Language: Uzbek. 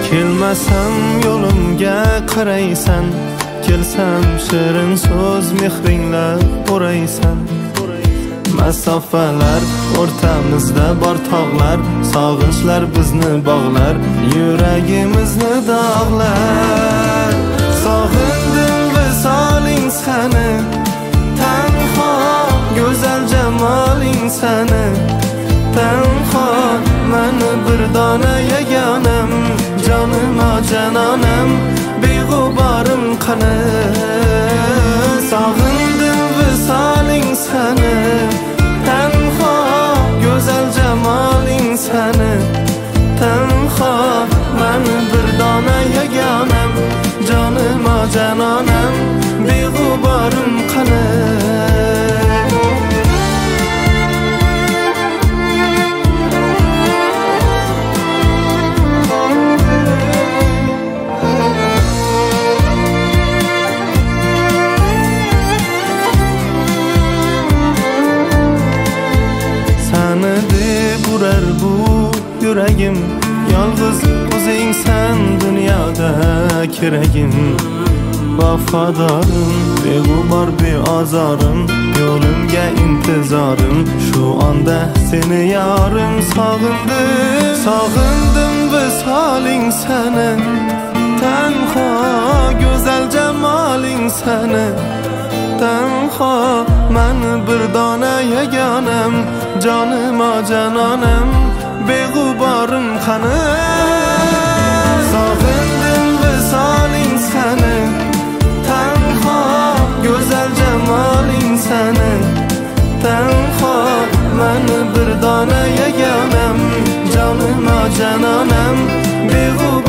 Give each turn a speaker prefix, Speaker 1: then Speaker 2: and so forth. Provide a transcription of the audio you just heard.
Speaker 1: Kelmasam yo'limga qaraysan, kelsam shirin so'z mehringlar o'raysan. Masofalar o'rtamizda bor tog'lar, sog'inchlar bizni bog'lar, yuragimizni dog'lar. Sog'indim visoling sani, tanho go'zal jamoling sani, tanho mani bir dona yagonam, jonim janonim, beg'uborim qani. Sog'indim visoling sani, tanho go'zal jamoling sani, tanho mani bir dona yagonam, jonim janonim, beg'uborim qani. Urar bu yuragim, yolg'iz o'zingsan dunyoda keragim. Vafodorim, beg'ubor beozorim, yo'limga intizorim, shu onda seni yorim. Sog'indim visoling sani, tanho go'zal jamoling sani, tanho mani bir dona yagonam, jonim janonim, beg'uborim qani. Sog'indim visoling sani, tanho go'zal jamoling sani, tanho mani bir dona yagonam, jonim janonim, beg'uborim